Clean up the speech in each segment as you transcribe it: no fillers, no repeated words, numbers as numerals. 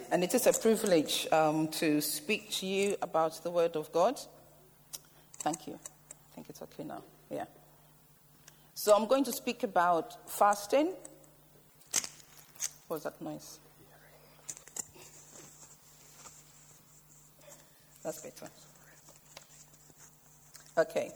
and it is a privilege to speak to you about the Word of God. Thank you. I think it's okay now. Yeah. So I'm going to speak about fasting. What was that noise? That's better. Okay.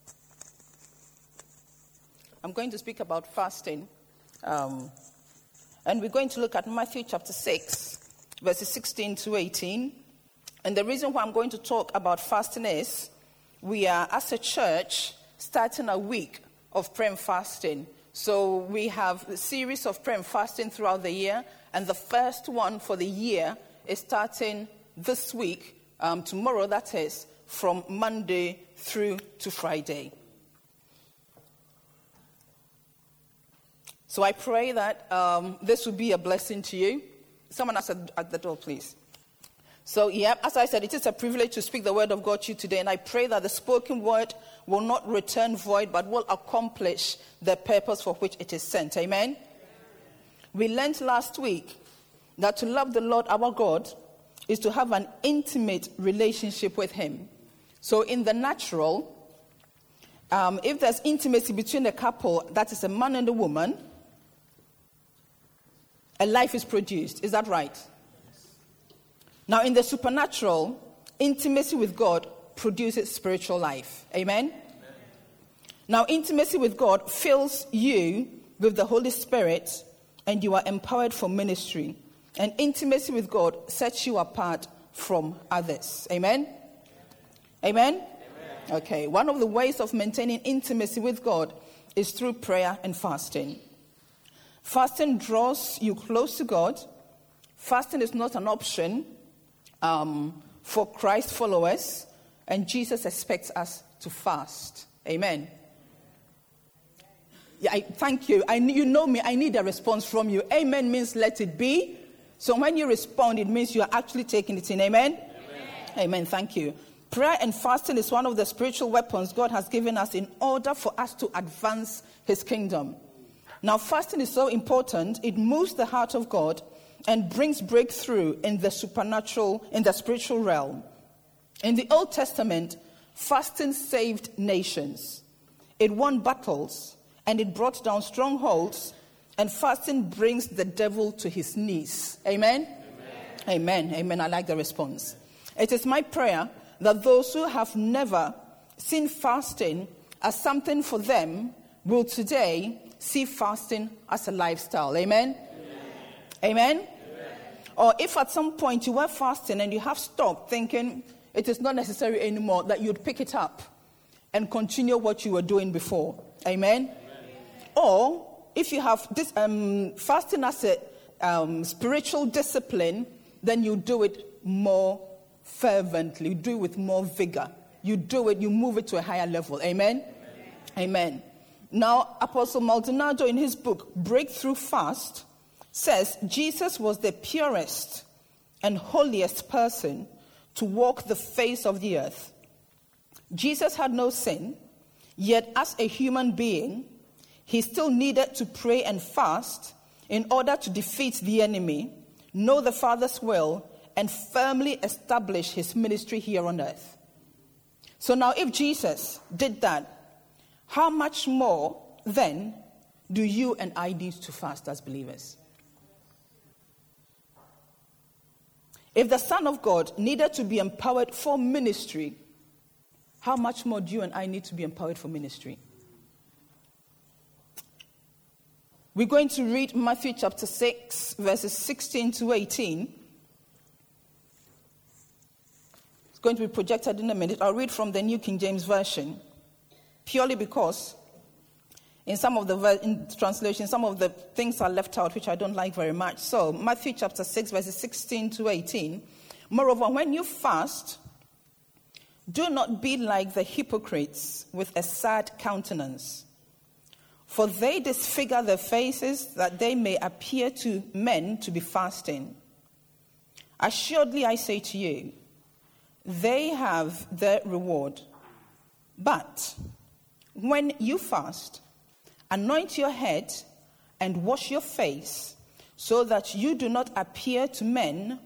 I'm going to speak about fasting. And we're going to look at Matthew chapter 6, verses 16 to 18. And the reason why I'm going to talk about fasting is we are, as a church, starting a week of prayer and fasting. So we have a series of prayer and fasting throughout the year. And the first one for the year is starting this week, tomorrow, that is, from Monday through to Friday. So I pray that this will be a blessing to you. Someone else at the door, please. So, as I said, it is a privilege to speak the word of God to you today. And I pray that the spoken word will not return void, but will accomplish the purpose for which it is sent. Amen? We learned last week that to love the Lord our God is to have an intimate relationship with him. So in the natural, if there's intimacy between a couple, that is a man and a woman, a life is produced. Is that right? Yes. Now, in the supernatural, intimacy with God produces spiritual life. Amen? Amen? Now, intimacy with God fills you with the Holy Spirit, and you are empowered for ministry. And intimacy with God sets you apart from others. Amen? Amen? Amen? Okay. One of the ways of maintaining intimacy with God is through prayer and fasting. Fasting draws you close to God. Fasting is not an option for Christ followers, and Jesus expects us to fast. Amen. Yeah, thank you. You know me. I need a response from you. Amen means let it be. So when you respond, it means you are actually taking it in. Amen? Amen. Amen. Thank you. Prayer and fasting is one of the spiritual weapons God has given us in order for us to advance his kingdom. Now, fasting is so important, it moves the heart of God and brings breakthrough in the supernatural, in the spiritual realm. In the Old Testament, fasting saved nations. It won battles, and it brought down strongholds, and fasting brings the devil to his knees. Amen? Amen. Amen. Amen. I like the response. It is my prayer that those who have never seen fasting as something for them will today see fasting as a lifestyle. Amen? Amen? Amen? Or if at some point you were fasting and you have stopped thinking it is not necessary anymore, that you'd pick it up and continue what you were doing before. Amen? Amen. Or if you have this fasting as a spiritual discipline, then you do it more fervently. You do it with more vigor. You do it, you move it to a higher level. Amen? Amen. Now, Apostle Maldonado, in his book, Breakthrough Fast, says Jesus was the purest and holiest person to walk the face of the earth. Jesus had no sin, yet as a human being, he still needed to pray and fast in order to defeat the enemy, know the Father's will, and firmly establish his ministry here on earth. So now, if Jesus did that, how much more, then, do you and I need to fast as believers? If the Son of God needed to be empowered for ministry, how much more do you and I need to be empowered for ministry? We're going to read Matthew chapter 6, verses 16 to 18. It's going to be projected in a minute. I'll read from the New King James Version. Purely because in some of the translations, some of the things are left out, which I don't like very much. So, Matthew chapter 6, verses 16 to 18. Moreover, when you fast, do not be like the hypocrites with a sad countenance. For they disfigure their faces that they may appear to men to be fasting. Assuredly, I say to you, they have their reward. But when you fast, anoint your head and wash your face, so that you do not appear to men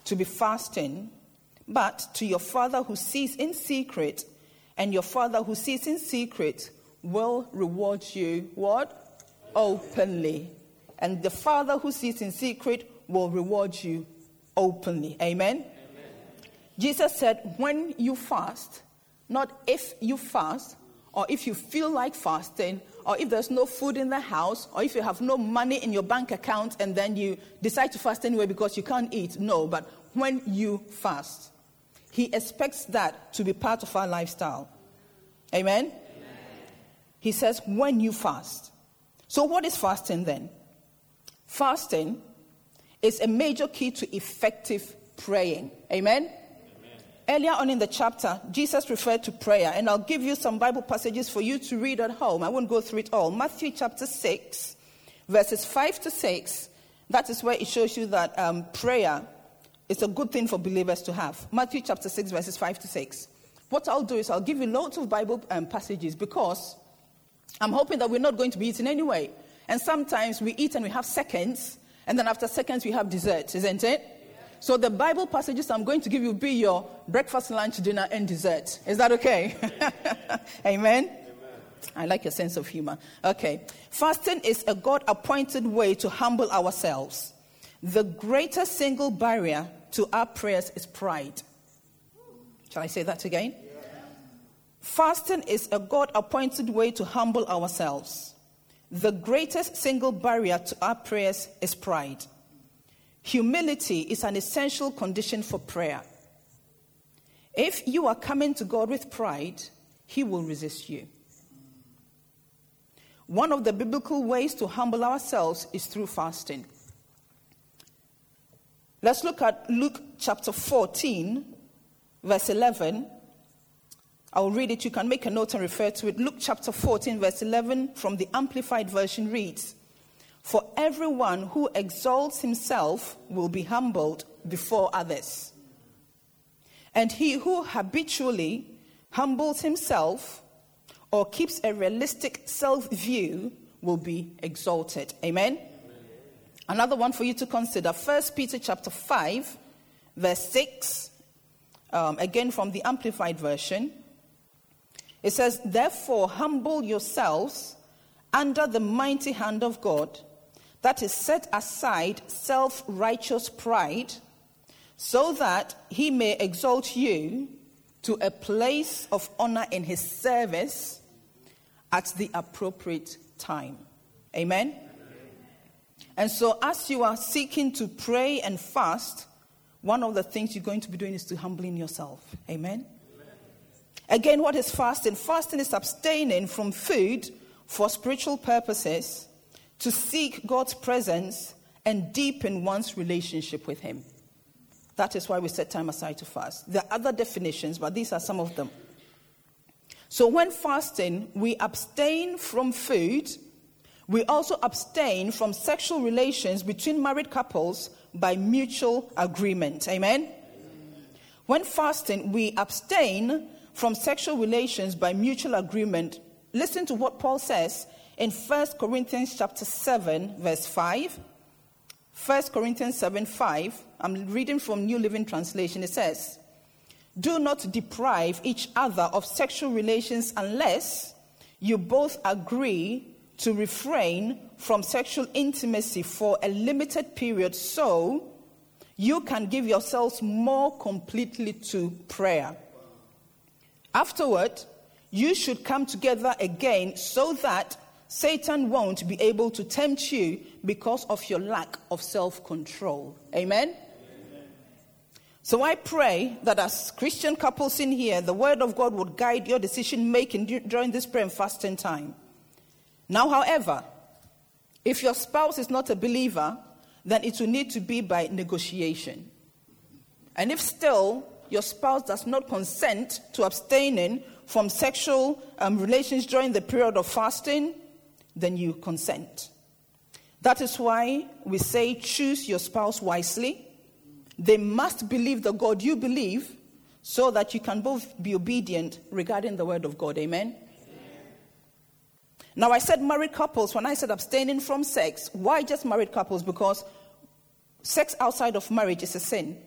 to be fasting, but to your Father who sees in secret, and your Father who sees in secret will reward you, what? Openly. And the Father who sees in secret will reward you openly. Amen? Amen? Jesus said, when you fast, not if you fast, or if you feel like fasting, or if there's no food in the house, or if you have no money in your bank account and then you decide to fast anyway because you can't eat. No, but when you fast, he expects that to be part of our lifestyle. Amen? Amen? He says, when you fast. So what is fasting then? Fasting is a major key to effective praying. Amen? Earlier on in the chapter, Jesus referred to prayer, and I'll give you some Bible passages for you to read at home. I won't go through it all. Matthew chapter 6, verses 5 to 6, that is where it shows you that prayer is a good thing for believers to have. Matthew chapter 6, verses 5 to 6. What I'll do is I'll give you loads of Bible passages because I'm hoping that we're not going to be eating anyway. And sometimes we eat and we have seconds, and then after seconds we have dessert, isn't it? So the Bible passages I'm going to give you will be your breakfast, lunch, dinner, and dessert. Is that okay? Amen? Amen? I like your sense of humor. Okay. Fasting is a God-appointed way to humble ourselves. The greatest single barrier to our prayers is pride. Shall I say that again? Yeah. Fasting is a God-appointed way to humble ourselves. The greatest single barrier to our prayers is pride. Humility is an essential condition for prayer. If you are coming to God with pride, he will resist you. One of the biblical ways to humble ourselves is through fasting. Let's look at Luke chapter 14, verse 11. I'll read it. You can make a note and refer to it. Luke chapter 14, verse 11 from the Amplified Version reads, "For everyone who exalts himself will be humbled before others. And he who habitually humbles himself or keeps a realistic self-view will be exalted." Amen? Amen. Another one for you to consider, 1 Peter chapter 5, verse 6, again from the Amplified Version. It says, "Therefore humble yourselves under the mighty hand of God, that is, set aside self-righteous pride, so that he may exalt you to a place of honor in his service at the appropriate time." Amen? Amen? And so as you are seeking to pray and fast, one of the things you're going to be doing is to humbling yourself. Amen? Amen? Again, what is fasting? Fasting is abstaining from food for spiritual purposes, to seek God's presence and deepen one's relationship with him. That is why we set time aside to fast. There are other definitions, but these are some of them. So when fasting, we abstain from food. We also abstain from sexual relations between married couples by mutual agreement. Amen? When fasting, we abstain from sexual relations by mutual agreement. Listen to what Paul says in 1 Corinthians chapter 7, verse 5. 1 Corinthians 7, 5. I'm reading from New Living Translation. It says, "Do not deprive each other of sexual relations unless you both agree to refrain from sexual intimacy for a limited period so you can give yourselves more completely to prayer. Afterward, you should come together again so that Satan won't be able to tempt you because of your lack of self-control." Amen? Amen? So I pray that as Christian couples in here, the word of God would guide your decision-making during this prayer and fasting time. Now, however, if your spouse is not a believer, then it will need to be by negotiation. And if still your spouse does not consent to abstaining from sexual relations during the period of fasting, then you consent. That is why we say choose your spouse wisely. They must believe the God you believe so that you can both be obedient regarding the word of God. Amen? Now, I said married couples. When I said abstaining from sex, why just married couples? Because sex outside of marriage is a sin.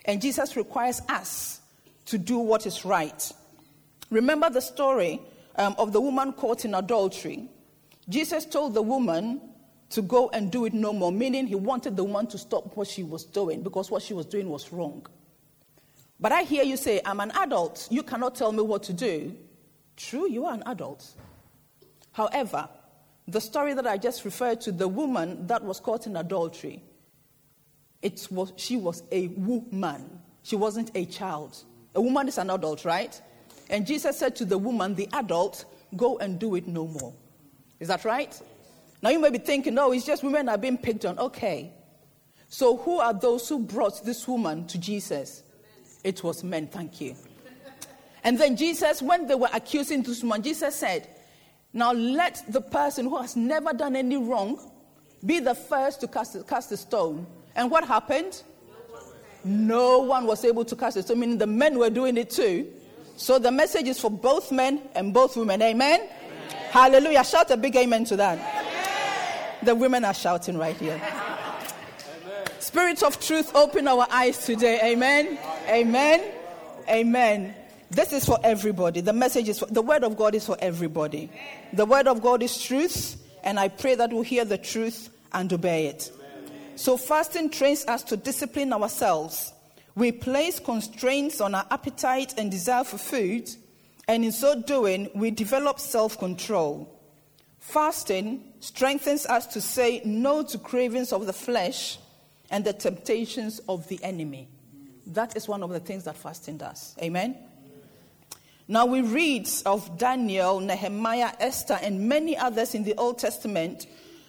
And Jesus requires us to do what is right. Remember the story of the woman caught in adultery. Jesus told the woman to go and do it no more, meaning he wanted the woman to stop what she was doing because what she was doing was wrong. But I hear you say, I'm an adult. You cannot tell me what to do. True, you are an adult. However, the story that I just referred to, the woman that was caught in adultery, she was a woman. She wasn't a child. A woman is an adult, right? And Jesus said to the woman, the adult, go and do it no more. Is that right? Now you may be thinking, no, it's just women are being picked on. Okay. So who are those who brought this woman to Jesus? It was men, thank you. And then Jesus, when they were accusing this woman, Jesus said, now let the person who has never done any wrong be the first to cast the stone. And what happened? No one was able to cast the stone, meaning the men were doing it too. So the message is for both men and both women. Amen? Amen. Hallelujah. Shout a big amen to that. Amen. The women are shouting right here. Amen. Spirit of truth, open our eyes today. Amen. Amen. Amen. This is for everybody. The message is the word of God is for everybody. The word of God is truth, and I pray that we'll hear the truth and obey it. So fasting trains us to discipline ourselves. We place constraints on our appetite and desire for food, and in so doing, we develop self-control. Fasting strengthens us to say no to cravings of the flesh and the temptations of the enemy. That is one of the things that fasting does. Amen? Now we read of Daniel, Nehemiah, Esther, and many others in the Old Testament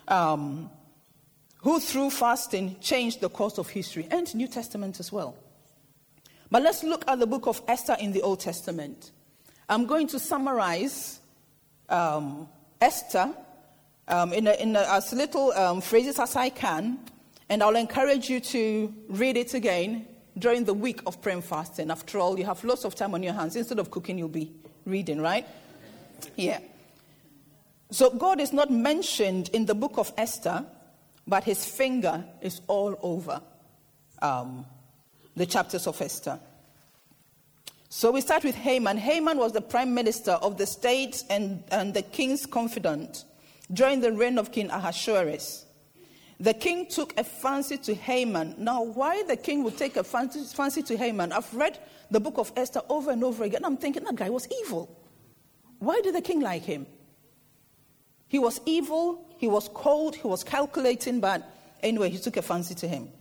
who through fasting changed the course of history, and New Testament as well. But let's look at the book of Esther in the Old Testament. I'm going to summarize Esther in as little phrases as I can, and I'll encourage you to read it again during the week of prayer and fasting. After all, you have lots of time on your hands. Instead of cooking, you'll be reading, right? Yeah. So God is not mentioned in the book of Esther, but his finger is all over the chapters of Esther. So we start with Haman. Haman was the prime minister of the state and the king's confidant during the reign of King Ahasuerus. The king took a fancy to Haman. Now, why the king would take a fancy to Haman? I've read the book of Esther over and over again. I'm thinking that guy was evil. Why did the king like him? He was evil, he was cold, he was calculating, but anyway, he took a fancy to him.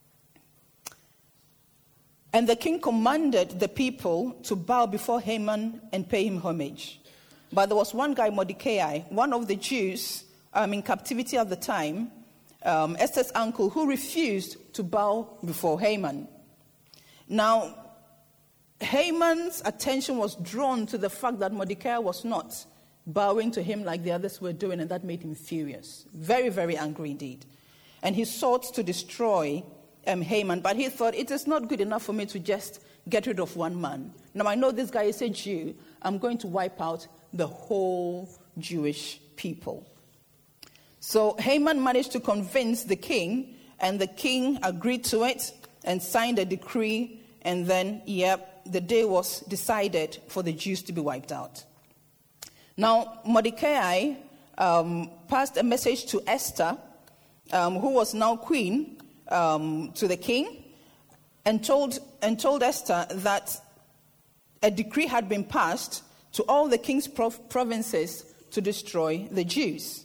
And the king commanded the people to bow before Haman and pay him homage. But there was one guy, Mordecai, one of the Jews in captivity at the time, Esther's uncle, who refused to bow before Haman. Now, Haman's attention was drawn to the fact that Mordecai was not bowing to him like the others were doing, and that made him furious. Very, very angry indeed. And he sought to destroy Haman, but he thought, it is not good enough for me to just get rid of one man. Now, I know this guy is a Jew. I'm going to wipe out the whole Jewish people. So Haman managed to convince the king, and the king agreed to it and signed a decree, and then, the day was decided for the Jews to be wiped out. Now, Mordecai passed a message to Esther, who was now queen, to the king, and told Esther that a decree had been passed to all the king's provinces to destroy the Jews.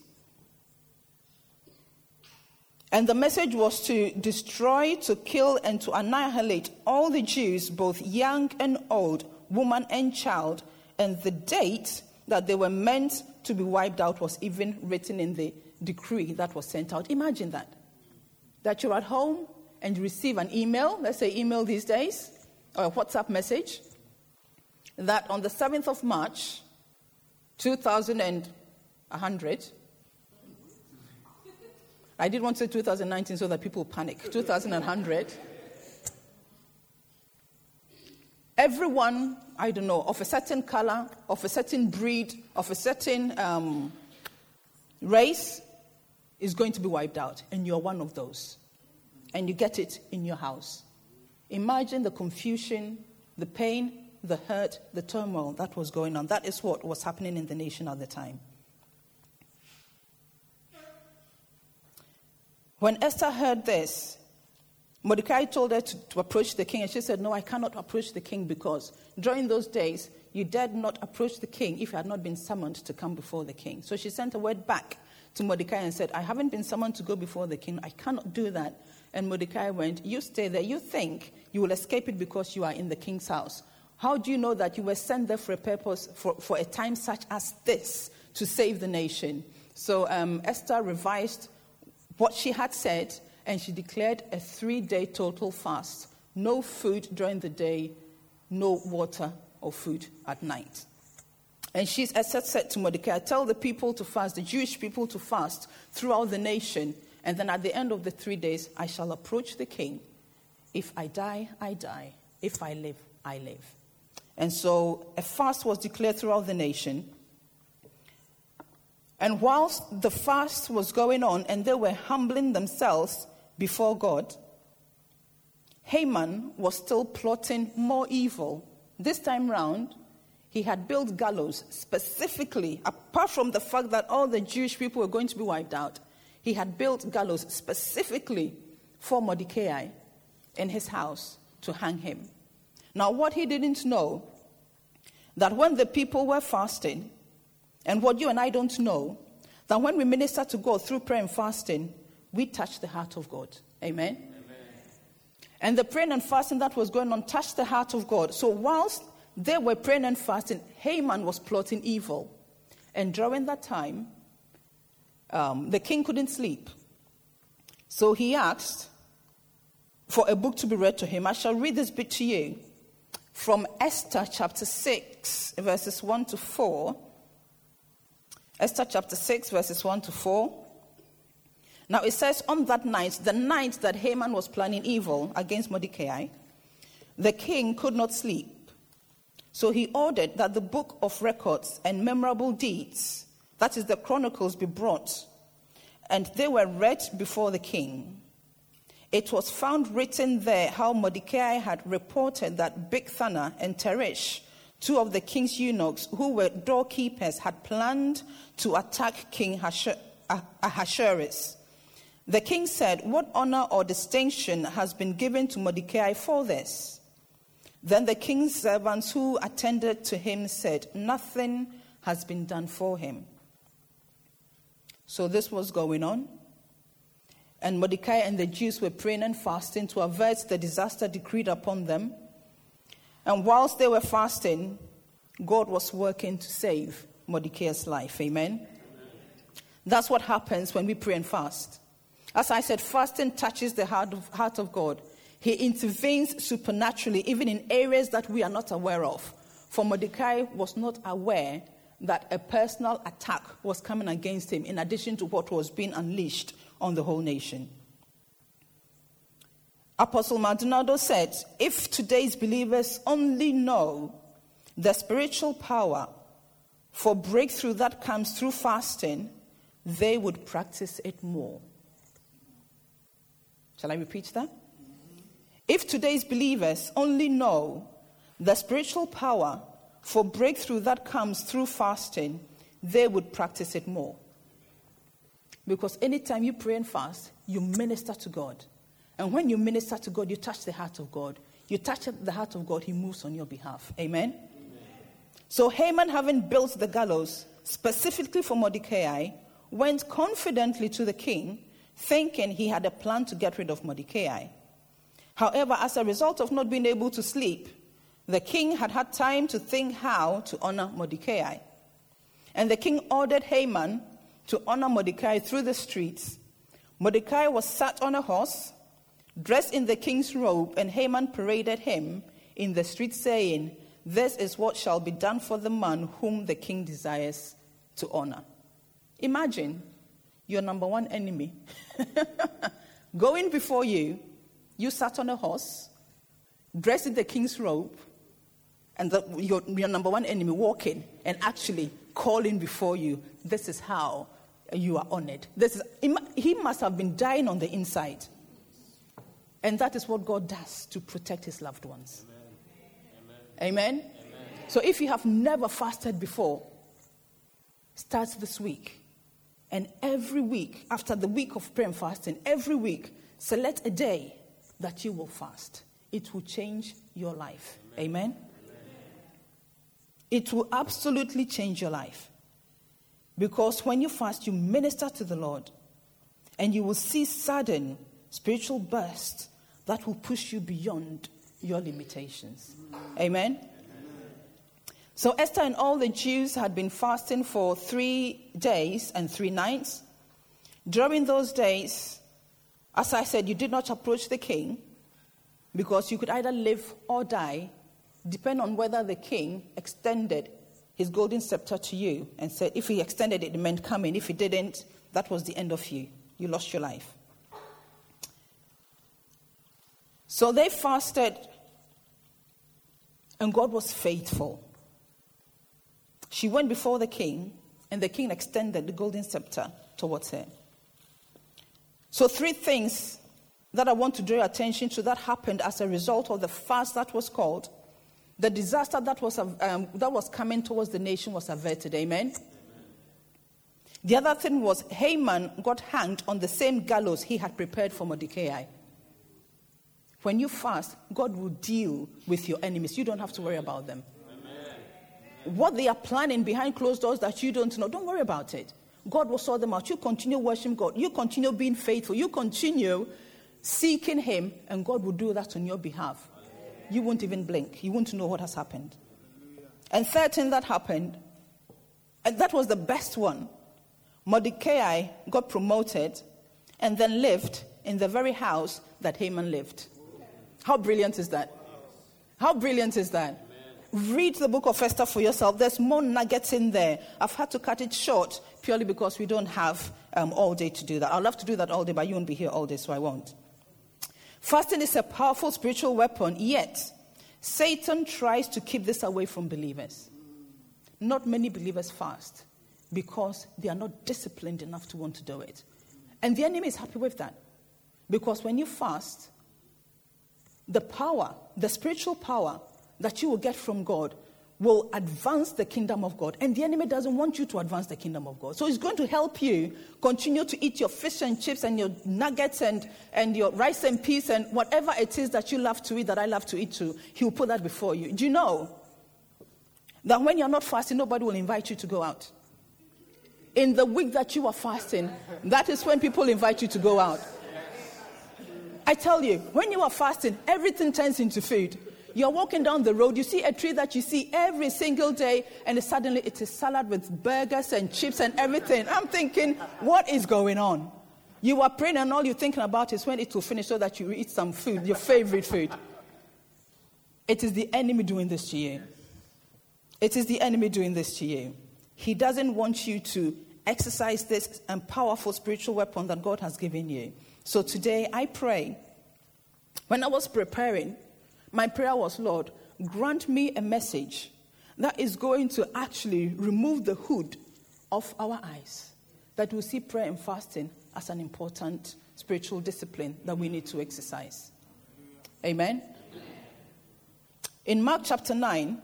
And the message was to destroy, to kill, and to annihilate all the Jews, both young and old, woman and child, and the date that they were meant to be wiped out was even written in the decree that was sent out. Imagine that you're at home and you receive an email, let's say email these days, or a WhatsApp message, that on the 7th of March, 2100, I did want to say 2019 so that people panic, 2100, everyone, I don't know, of a certain color, of a certain breed, of a certain race is going to be wiped out. And you're one of those. And you get it in your house. Imagine the confusion, the pain, the hurt, the turmoil that was going on. That is what was happening in the nation at the time. When Esther heard this, Mordecai told her to approach the king, and she said, no, I cannot approach the king because during those days, you dared not approach the king if you had not been summoned to come before the king. So she sent a word back to Mordecai and said, I haven't been summoned to go before the king. I cannot do that. And Mordecai went, you stay there. You think you will escape it because you are in the king's house. How do you know that you were sent there for a purpose, for a time such as this, to save the nation? So Esther revised what she had said, and she declared a 3-day total fast. No food during the day, no water or food at night. And Esther said to Mordecai, tell the people to fast, the Jewish people to fast throughout the nation. And then at the end of the 3 days, I shall approach the king. If I die, I die. If I live, I live. And so a fast was declared throughout the nation. And whilst the fast was going on and they were humbling themselves before God, Haman was still plotting more evil. This time round, he had built gallows specifically, apart from the fact that all the Jewish people were going to be wiped out, he had built gallows specifically for Mordecai in his house to hang him. Now, what he didn't know, that when the people were fasting, and what you and I don't know, that when we minister to God through prayer and fasting, we touch the heart of God. Amen? Amen. And the praying and fasting that was going on touched the heart of God. So whilst they were praying and fasting, Haman was plotting evil. And during that time, the king couldn't sleep. So he asked for a book to be read to him. I shall read this bit to you from Esther chapter 6, verses 1 to 4. Esther chapter 6, verses 1 to 4. Now it says, on that night, the night that Haman was planning evil against Mordecai, the king could not sleep. So he ordered that the book of records and memorable deeds, that is the chronicles, be brought, and they were read before the king. It was found written there how Mordecai had reported that Bigthana and Teresh, two of the king's eunuchs who were doorkeepers, had planned to attack King Ahasuerus. The king said, what honor or distinction has been given to Mordecai for this? Then the king's servants who attended to him said, nothing has been done for him. So this was going on. And Mordecai and the Jews were praying and fasting to avert the disaster decreed upon them. And whilst they were fasting, God was working to save Mordecai's life. Amen? Amen. That's what happens when we pray and fast. As I said, fasting touches the heart of God. He intervenes supernaturally, even in areas that we are not aware of. For Mordecai was not aware that a personal attack was coming against him, in addition to what was being unleashed on the whole nation. Apostle Maldonado said, if today's believers only know the spiritual power for breakthrough that comes through fasting, they would practice it more. Shall I repeat that? If today's believers only know the spiritual power for breakthrough that comes through fasting, they would practice it more. Because anytime you pray and fast, you minister to God. And when you minister to God, you touch the heart of God. You touch the heart of God, he moves on your behalf. Amen? Amen. So Haman, having built the gallows specifically for Mordecai, went confidently to the king, thinking he had a plan to get rid of Mordecai. However, as a result of not being able to sleep, the king had had time to think how to honor Mordecai. And the king ordered Haman to honor Mordecai through the streets. Mordecai was sat on a horse, dressed in the king's robe, and Haman paraded him in the street, saying, this is what shall be done for the man whom the king desires to honor. Imagine your number one enemy going before you. You sat on a horse, dressed in the king's robe, and your number one enemy walking and actually calling before you. This is how you are honored. He must have been dying on the inside. And that is what God does to protect his loved ones. Amen? Amen? So if you have never fasted before, start this week. And every week, after the week of prayer and fasting, every week, select a day that you will fast. It will change your life. Amen? Amen? It will absolutely change your life. Because when you fast, you minister to the Lord. And you will see sudden spiritual bursts that will push you beyond your limitations. Amen? So Esther and all the Jews had been fasting for 3 days and 3 nights. During those days, as I said, you did not approach the king because you could either live or die, depending on whether the king extended his golden scepter to you and said, if he extended it, it meant come in. If he didn't, that was the end of you. You lost your life. So they fasted, and God was faithful. She went before the king, and the king extended the golden scepter towards her. So 3 things that I want to draw your attention to that happened as a result of the fast that was called. The disaster that was coming towards the nation was averted. Amen? The other thing was Haman got hanged on the same gallows he had prepared for Mordecai. When you fast, God will deal with your enemies. You don't have to worry about them. Amen. What they are planning behind closed doors that you don't know, don't worry about it. God will sort them out. You continue worshiping God. You continue being faithful. You continue seeking him, and God will do that on your behalf. You won't even blink. You won't know what has happened. And third thing that happened, and that was the best one, Mordecai got promoted and then lived in the very house that Haman lived. How brilliant is that? How brilliant is that? Read the book of Esther for yourself. There's more nuggets in there. I've had to cut it short purely because we don't have all day to do that. I'd love to do that all day, but you won't be here all day, so I won't. Fasting is a powerful spiritual weapon, yet Satan tries to keep this away from believers. Not many believers fast because they are not disciplined enough to want to do it. And the enemy is happy with that. Because when you fast, the power, the spiritual power that you will get from God will advance the kingdom of God. And the enemy doesn't want you to advance the kingdom of God. So he's going to help you continue to eat your fish and chips and your nuggets and your rice and peas and whatever it is that you love to eat, that I love to eat too. He will put that before you. Do you know that when you're not fasting, nobody will invite you to go out? In the week that you are fasting, that is when people invite you to go out. I tell you, when you are fasting, everything turns into food. You're walking down the road, you see a tree that you see every single day, and suddenly it is salad with burgers and chips and everything. I'm thinking, what is going on? You are praying and all you're thinking about is when it will finish so that you eat some food, your favorite food. It is the enemy doing this to you. It is the enemy doing this to you. He doesn't want you to exercise this powerful spiritual weapon that God has given you. So today I pray. When I was preparing, my prayer was, Lord, grant me a message that is going to actually remove the hood of our eyes, that we'll see prayer and fasting as an important spiritual discipline that we need to exercise. Amen? In Mark chapter 9,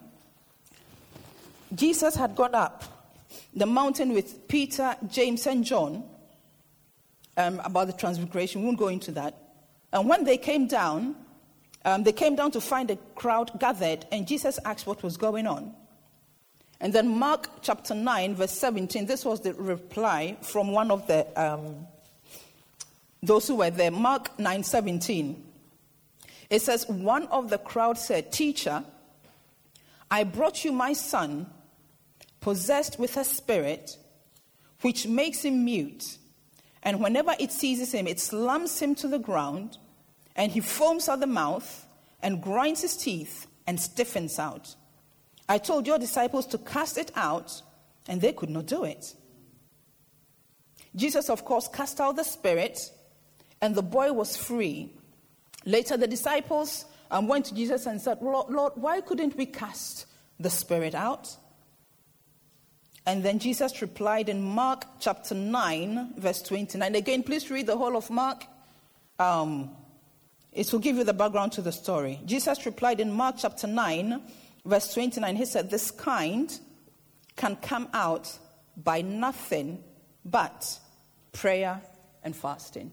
Jesus had gone up the mountain with Peter, James, and John about the transfiguration. We won't go into that. And when they came down to find a crowd gathered, and Jesus asked what was going on. And then Mark chapter 9, verse 17, this was the reply from one of the those who were there. Mark 9:17. It says, one of the crowd said, "Teacher, I brought you my son, possessed with a spirit, which makes him mute. And whenever it seizes him, it slams him to the ground, and he foams at the mouth and grinds his teeth and stiffens out. I told your disciples to cast it out, and they could not do it." Jesus, of course, cast out the spirit, and the boy was free. Later, the disciples went to Jesus and said, Lord, why couldn't we cast the spirit out? And then Jesus replied in Mark chapter 9, verse 29. Again, please read the whole of Mark. It will give you the background to the story. Jesus replied in Mark chapter 9, verse 29. He said, this kind can come out by nothing but prayer and fasting.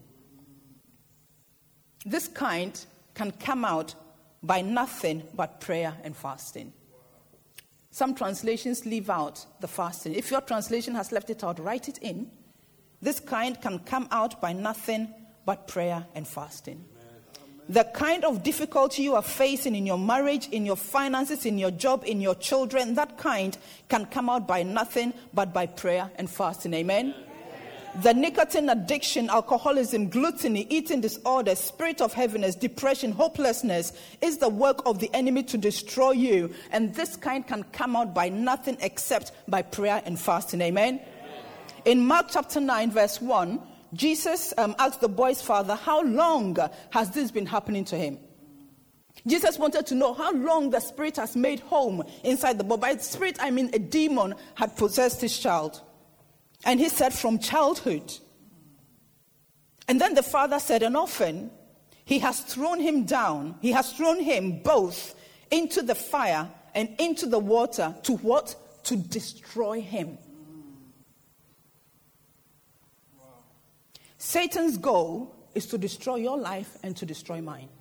This kind can come out by nothing but prayer and fasting. Some translations leave out the fasting. If your translation has left it out, write it in. This kind can come out by nothing but prayer and fasting. The kind of difficulty you are facing in your marriage, in your finances, in your job, in your children, that kind can come out by nothing but by prayer and fasting. Amen? The nicotine addiction, alcoholism, gluttony, eating disorder, spirit of heaviness, depression, hopelessness is the work of the enemy to destroy you. And this kind can come out by nothing except by prayer and fasting. Amen? In Mark chapter 9, verse 1, Jesus asked the boy's father, how long has this been happening to him? Jesus wanted to know how long the spirit has made home inside the boy. By spirit, I mean a demon had possessed his child. And he said, from childhood. And then the father said, and often he has thrown him down. He has thrown him both into the fire and into the water to what? To destroy him. Satan's goal is to destroy your life and to destroy mine.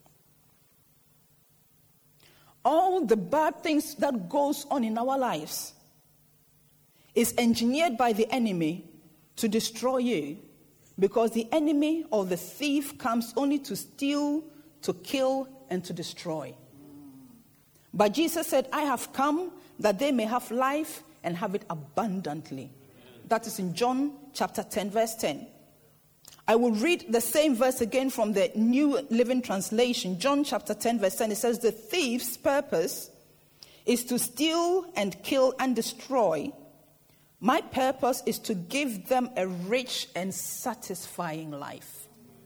All the bad things that goes on in our lives is engineered by the enemy to destroy you, because the enemy or the thief comes only to steal, to kill, and to destroy. But Jesus said, I have come that they may have life and have it abundantly. That is in John chapter 10, verse 10. I will read the same verse again from the New Living Translation. John chapter 10, verse 10. It says, the thief's purpose is to steal and kill and destroy. My purpose is to give them a rich and satisfying life.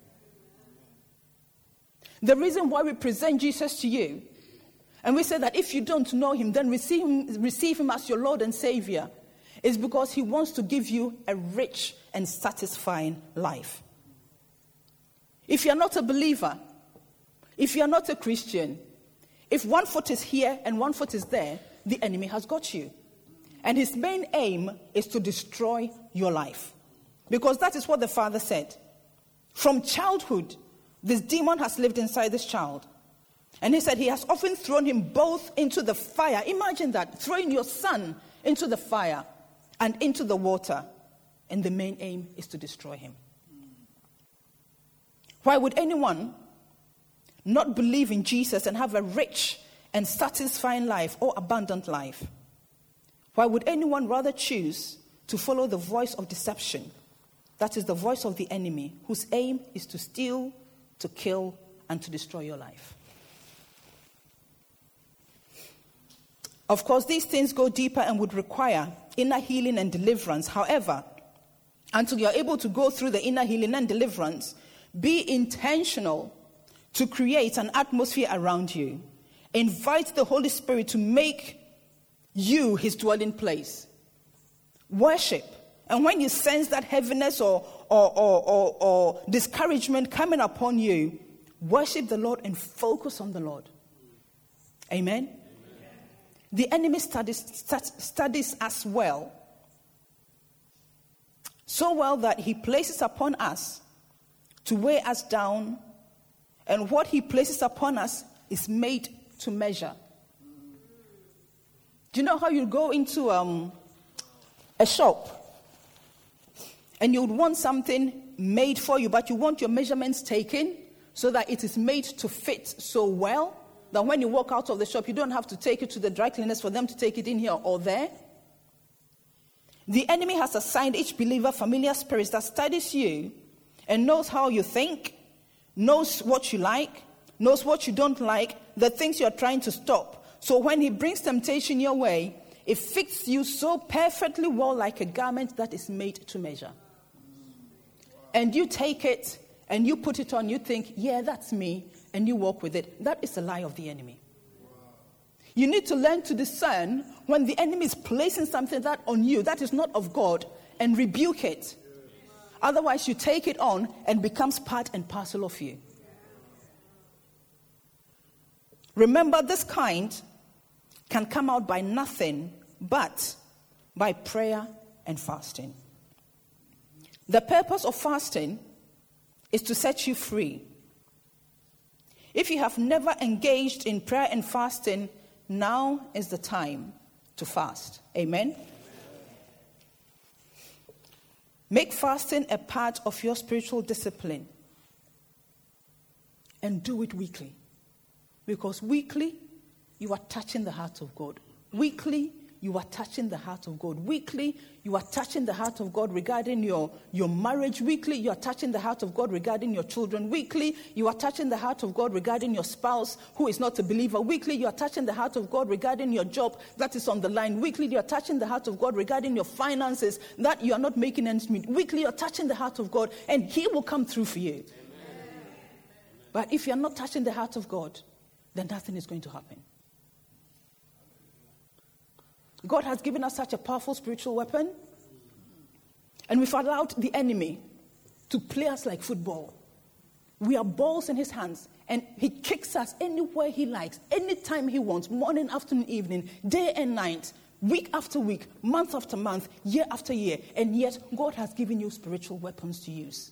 The reason why we present Jesus to you, and we say that if you don't know him, then receive him as your Lord and Savior, is because he wants to give you a rich and satisfying life. If you're not a believer, if you're not a Christian, if one foot is here and one foot is there, the enemy has got you. And his main aim is to destroy your life. Because that is what the father said. From childhood, this demon has lived inside this child. And he said he has often thrown him both into the fire. Imagine that, throwing your son into the fire and into the water. And the main aim is to destroy him. Why would anyone not believe in Jesus and have a rich and satisfying life or abundant life? Why would anyone rather choose to follow the voice of deception? That is the voice of the enemy, whose aim is to steal, to kill, and to destroy your life. Of course, these things go deeper and would require inner healing and deliverance. However, until you're able to go through the inner healing and deliverance, be intentional to create an atmosphere around you. Invite the Holy Spirit to make you his dwelling place. Worship. And when you sense that heaviness or discouragement coming upon you, worship the Lord and focus on the Lord. Amen? The enemy studies us well. So well that he places upon us to weigh us down. And what he places upon us is made to measure. Do you know how you go into a shop and you would want something made for you, but you want your measurements taken so that it is made to fit so well that when you walk out of the shop, you don't have to take it to the dry cleaners for them to take it in here or there? The enemy has assigned each believer familiar spirits that studies you and knows how you think, knows what you like, knows what you don't like, the things you're trying to stop. So when he brings temptation your way, it fits you so perfectly well like a garment that is made to measure. And you take it and you put it on, you think, yeah, that's me, and you walk with it. That is a lie of the enemy. You need to learn to discern when the enemy is placing something that on you that is not of God and rebuke it. Otherwise, you take it on and becomes part and parcel of you. Remember, this kind can come out by nothing but by prayer and fasting. The purpose of fasting is to set you free. If you have never engaged in prayer and fasting, now is the time to fast. Amen? Make fasting a part of your spiritual discipline and do it weekly. Because weekly, you are touching the heart of God. Weekly, you are touching the heart of God. Weekly, you are touching the heart of God regarding your marriage. Weekly, you are touching the heart of God regarding your children. Weekly, you are touching the heart of God regarding your spouse who is not a believer. Weekly, you are touching the heart of God regarding your job that is on the line. Weekly, you are touching the heart of God regarding your finances that you are not making ends meet. Weekly, you are touching the heart of God, and He will come through for you. Amen. But if you are not touching the heart of God, then nothing is going to happen. God has given us such a powerful spiritual weapon, and we've allowed the enemy to play us like football. We are balls in his hands, and he kicks us anywhere he likes, anytime he wants, morning, afternoon, evening, day and night, week after week, month after month, year after year, and yet God has given you spiritual weapons to use.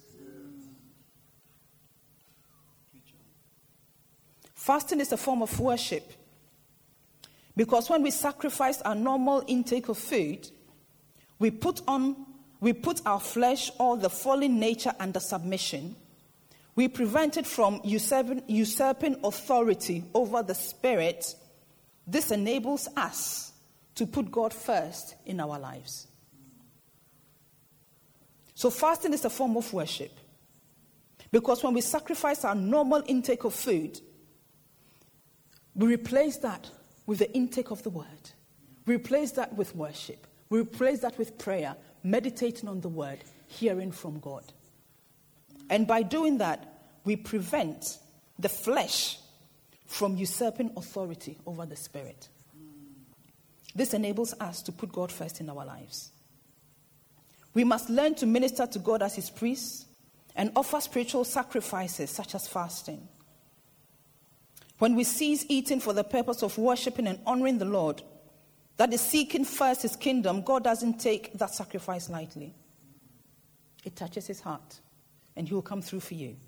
Fasting is a form of worship. Because when we sacrifice our normal intake of food, we put our flesh or the fallen nature under submission. We prevent it from usurping authority over the spirit. This enables us to put God first in our lives. So fasting is a form of worship. Because when we sacrifice our normal intake of food, we replace that with the intake of the word. We replace that with worship. We replace that with prayer, meditating on the word, hearing from God. And by doing that, we prevent the flesh from usurping authority over the spirit. This enables us to put God first in our lives. We must learn to minister to God as his priests and offer spiritual sacrifices such as fasting. When we cease eating for the purpose of worshiping and honoring the Lord, that is seeking first his kingdom, God doesn't take that sacrifice lightly. It touches his heart, and he will come through for you.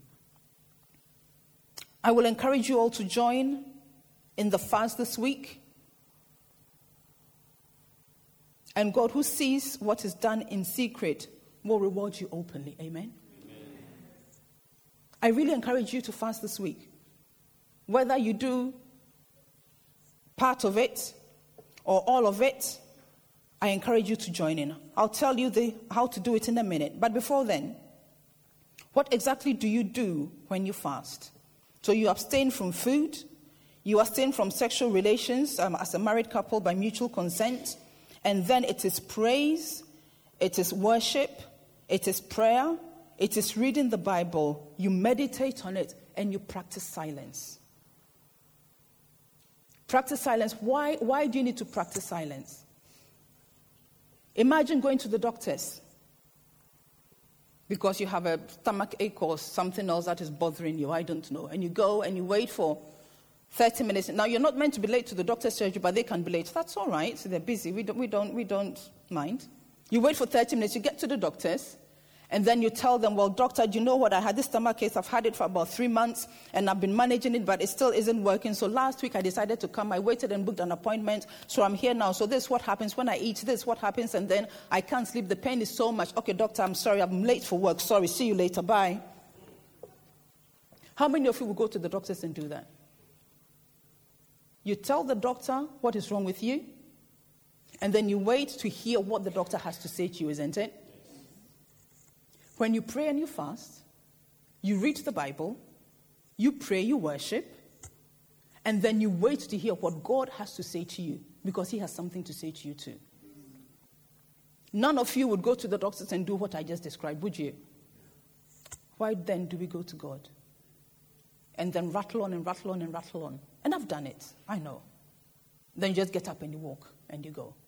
I will encourage you all to join in the fast this week. And God, who sees what is done in secret, will reward you openly. Amen? Amen. I really encourage you to fast this week. Whether you do part of it or all of it, I encourage you to join in. I'll tell you how to do it in a minute. But before then, what exactly do you do when you fast? So you abstain from food, you abstain from sexual relations as a married couple by mutual consent, and then it is praise, it is worship, it is prayer, it is reading the Bible, you meditate on it, and you practice silence. Practice silence. Why do you need to practice silence? Imagine going to the doctors because you have a stomach ache or something else that is bothering you. I don't know. And you go and you wait for 30 minutes. Now, you're not meant to be late to the doctor's surgery, but they can be late. That's all right. So they're busy. We don't mind. You wait for 30 minutes. You get to the doctors. And then you tell them, well, doctor, do you know what? I had this stomach case. I've had it for about 3 months, and I've been managing it, but it still isn't working. So last week I decided to come. I waited and booked an appointment, so I'm here now. So this is what happens when I eat. This is what happens, and then I can't sleep. The pain is so much. Okay, doctor, I'm sorry. I'm late for work. Sorry. See you later. Bye. How many of you will go to the doctors and do that? You tell the doctor what is wrong with you, and then you wait to hear what the doctor has to say to you, isn't it? When you pray and you fast, you read the Bible, you pray, you worship, and then you wait to hear what God has to say to you, because he has something to say to you too. None of you would go to the doctors and do what I just described, would you? Why then do we go to God? And then rattle on and rattle on and rattle on. And I've done it, I know. Then you just get up and you walk and you go.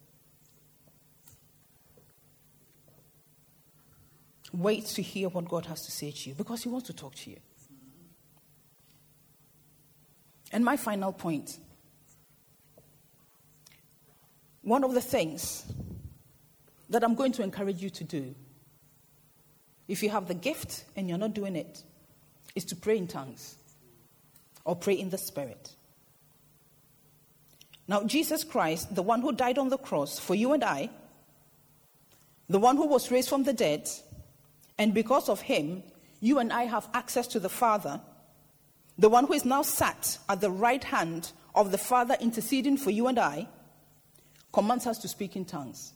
Wait to hear what God has to say to you, because he wants to talk to you. And my final point. One of the things that I'm going to encourage you to do, if you have the gift and you're not doing it, is to pray in tongues or pray in the Spirit. Now, Jesus Christ, the one who died on the cross for you and I, the one who was raised from the dead, and because of him, you and I have access to the Father, the one who is now sat at the right hand of the Father interceding for you and I, commands us to speak in tongues.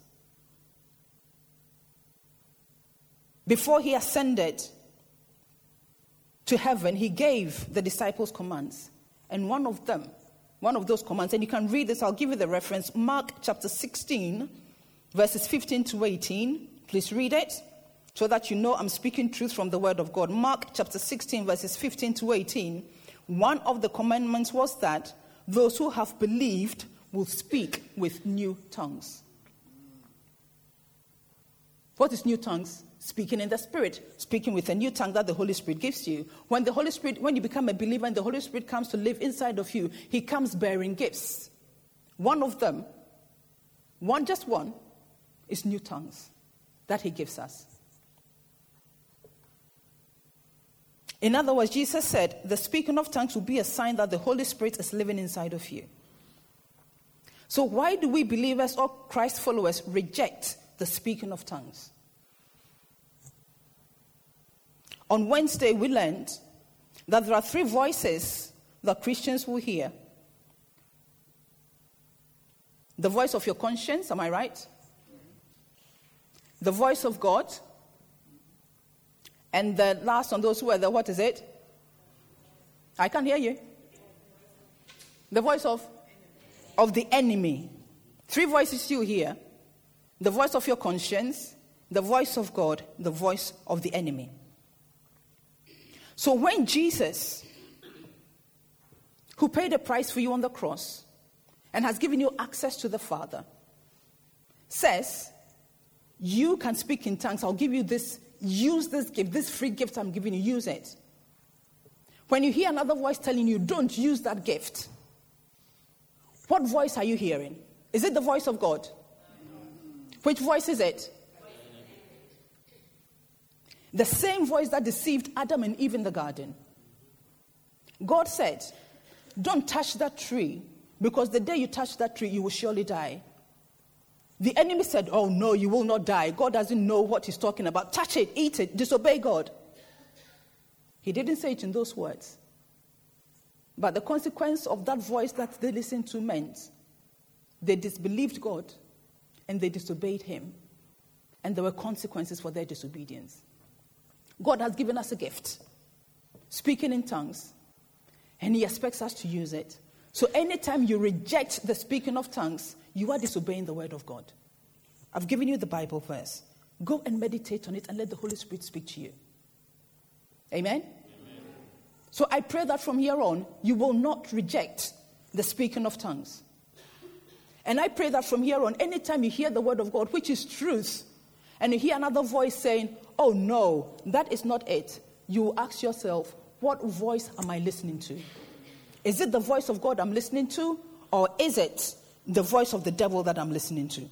Before he ascended to heaven, he gave the disciples commands. And one of those commands, and you can read this, I'll give you the reference, Mark chapter 16, verses 15 to 18. Please read it so that you know I'm speaking truth from the word of God. Mark chapter 16, verses 15 to 18. One of the commandments was that those who have believed will speak with new tongues. What is new tongues? Speaking in the Spirit, speaking with a new tongue that the Holy Spirit gives you. When you become a believer and the Holy Spirit comes to live inside of you, he comes bearing gifts. One of them, just one, is new tongues that he gives us. In other words, Jesus said, the speaking of tongues will be a sign that the Holy Spirit is living inside of you. So why do we believers or Christ followers reject the speaking of tongues? On Wednesday, we learned that there are 3 voices that Christians will hear. The voice of your conscience, am I right? The voice of God. And the last on those who are there, what is it? I can't hear you. The voice of the enemy. 3 voices you hear. The voice of your conscience, the voice of God, the voice of the enemy. So when Jesus, who paid a price for you on the cross and has given you access to the Father, says, you can speak in tongues, I'll give you this, use this gift, this free gift I'm giving you, use it. When you hear another voice telling you, don't use that gift, what voice are you hearing? Is it the voice of God? Which voice is it? The same voice that deceived Adam and Eve in the garden. God said, don't touch that tree, because the day you touch that tree, you will surely die. The enemy said, oh no, you will not die. God doesn't know what he's talking about. Touch it, eat it, disobey God. He didn't say it in those words. But the consequence of that voice that they listened to meant they disbelieved God and they disobeyed him. And there were consequences for their disobedience. God has given us a gift, speaking in tongues, and he expects us to use it. So anytime you reject the speaking of tongues, you are disobeying the word of God. I've given you the Bible verse. Go and meditate on it and let the Holy Spirit speak to you. Amen? So I pray that from here on, you will not reject the speaking of tongues. And I pray that from here on, anytime you hear the word of God, which is truth, and you hear another voice saying, oh no, that is not it, you ask yourself, what voice am I listening to? Is it the voice of God I'm listening to, or is it the voice of the devil that I'm listening to?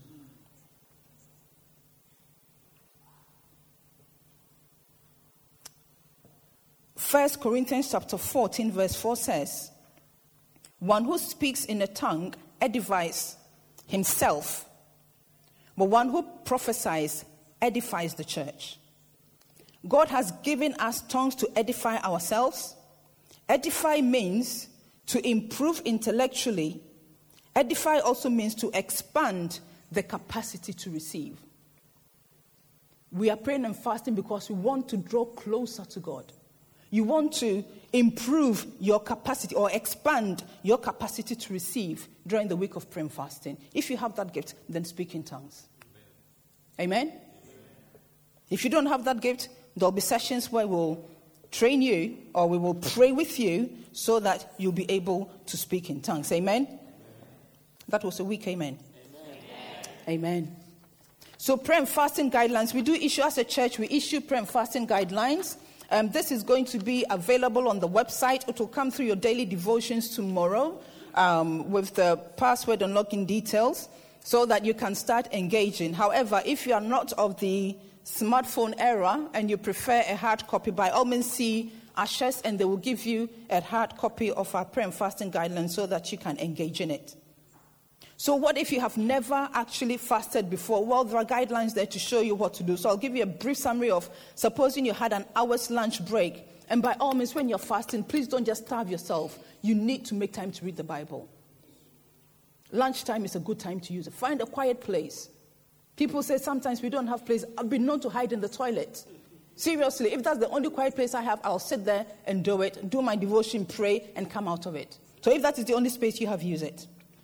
First Corinthians chapter 14 verse 4 says, one who speaks in a tongue edifies himself, but one who prophesies edifies the church. God has given us tongues to edify ourselves. Edify means to improve intellectually. Edify also means to expand the capacity to receive. We are praying and fasting because we want to draw closer to God. You want to improve your capacity or expand your capacity to receive during the week of prayer and fasting. If you have that gift, then speak in tongues. Amen? Amen? If you don't have that gift, there'll be sessions where we'll train you or we will pray with you so that you'll be able to speak in tongues. Amen? Amen. That was a weak amen. Amen. Amen. So prayer and fasting guidelines. We do issue as a church, we issue prayer and fasting guidelines. This is going to be available on the website. It will come through your daily devotions tomorrow with the password and login details so that you can start engaging. However, if you are not of the smartphone era and you prefer a hard copy, by all means see ushers and they will give you a hard copy of our prayer and fasting guidelines so that you can engage in it. So what if you have never actually fasted before? Well, there are guidelines there to show you what to do. So I'll give you a brief summary of, supposing you had an hour's lunch break. And by all means, when you're fasting, please don't just starve yourself. You need to make time to read the Bible. Lunchtime is a good time to use it. Find a quiet place. People say sometimes we don't have place. I've been known to hide in the toilet. Seriously, if that's the only quiet place I have, I'll sit there and do it, do my devotion, pray, and come out of it. So if that is the only space you have, use it.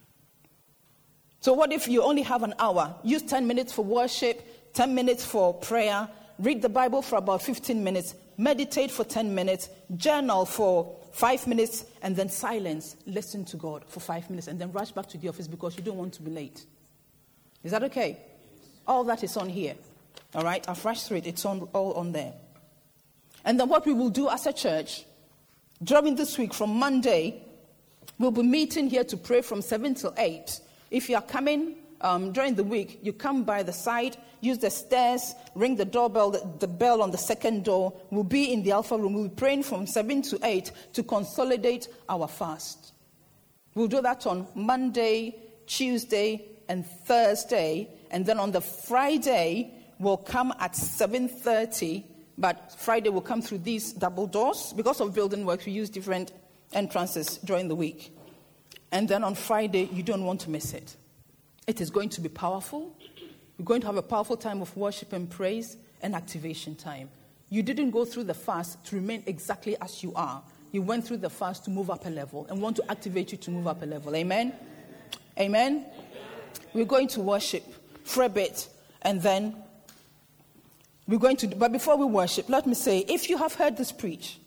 So what if you only have an hour? Use 10 minutes for worship, 10 minutes for prayer, read the Bible for about 15 minutes, meditate for 10 minutes, journal for 5 minutes, and then silence. Listen to God for 5 minutes, and then rush back to the office because you don't want to be late. Is that okay? All that is on here. All right? I've rushed through it. It's all on there. And then what we will do as a church, during this week from Monday, we'll be meeting here to pray from 7 till 8. If you are coming during the week, you come by the side, use the stairs, ring the doorbell, the bell on the second door. We'll be in the Alpha room. We'll be praying from 7 to 8 to consolidate our fast. We'll do that on Monday, Tuesday, and Thursday. And then on the Friday, we'll come at 7:30. But Friday will come through these double doors. Because of building works, we use different entrances during the week. And then on Friday, you don't want to miss it. It is going to be powerful. We're going to have a powerful time of worship and praise and activation time. You didn't go through the fast to remain exactly as you are. You went through the fast to move up a level and want to activate you to move up a level. Amen? Amen? We're going to worship for a bit and then we're going to... But before we worship, let me say, if you have heard this preach,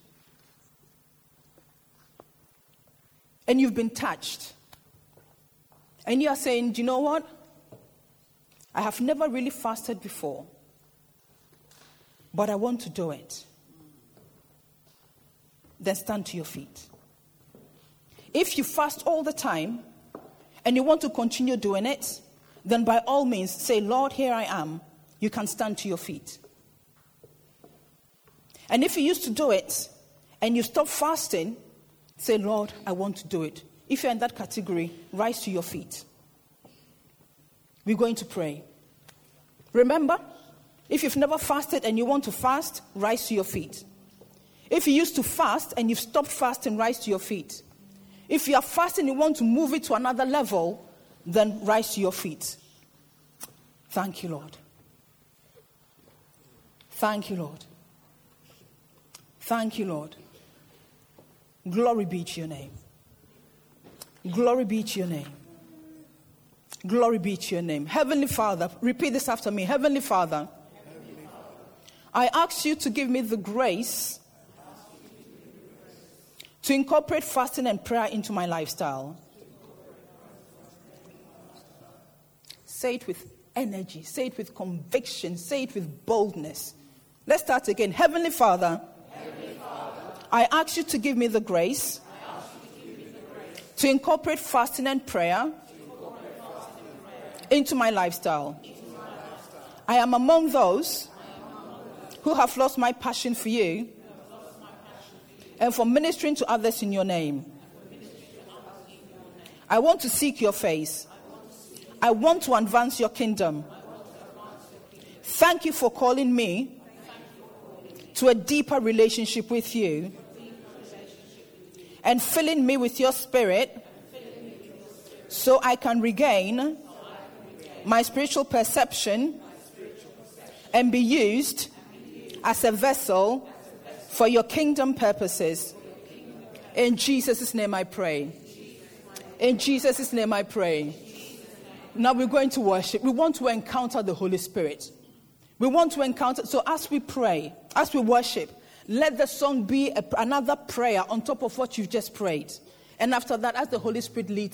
and you've been touched, and you are saying, do you know what? I have never really fasted before, but I want to do it. Then stand to your feet. If you fast all the time, and you want to continue doing it, then by all means say, Lord, here I am. You can stand to your feet. And if you used to do it, and you stop fasting, say, Lord, I want to do it. If you're in that category, rise to your feet. We're going to pray. Remember, if you've never fasted and you want to fast, rise to your feet. If you used to fast and you've stopped fasting, rise to your feet. If you are fasting and you want to move it to another level, then rise to your feet. Thank you, Lord. Thank you, Lord. Thank you, Lord. Glory be to your name. Glory be to your name. Glory be to your name. Heavenly Father, repeat this after me. Heavenly Father, I ask you to give me the grace to incorporate fasting and prayer into my lifestyle. Say it with energy. Say it with conviction. Say it with boldness. Let's start again. Heavenly Father, I ask you to give me the grace to incorporate fasting and prayer into my lifestyle. I am among those who have lost my passion for you and for ministering to others in your name. I want to seek your face. I want to advance your kingdom. Thank you for calling me to a deeper relationship with you and filling me with your spirit so I can regain my spiritual perception and be used as a vessel for your kingdom purposes. In Jesus' name I pray. In Jesus' name I pray. Now we're going to worship. We want to encounter the Holy Spirit. We want to encounter. So as we pray, as we worship, let the song be another prayer on top of what you've just prayed. And after that, as the Holy Spirit leads,